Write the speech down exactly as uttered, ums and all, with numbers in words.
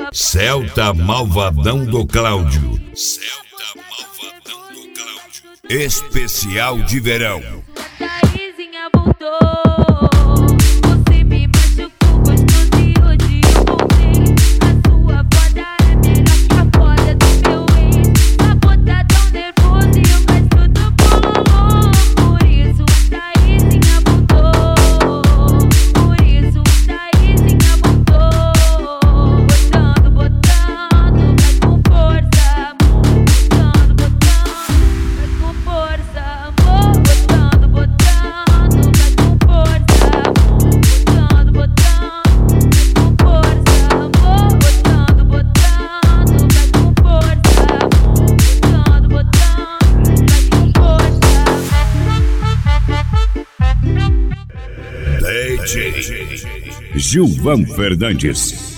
Celta Malvadão do Cláudio. Celta Malvadão do Cláudio. Especial de verão. A Thaísinha voltou. Você me machucou, gostoso e hoje eu voltei. A sua foda é melhor que a foda do meu ex. Pra botar tão nervoso e eu gasto do bololô. Por isso a Thaísinha voltou. Por isso a Thaísinha voltou. Botando, botando, vai com força, amor. Botando, botando, vai com força, amor. Botando, botando, vai com força, amor. Botando, botando, vai com força, amor. Botando, botando, vai com força, amor. Botando, botando, vai com força. D J Gilvan Fernandes.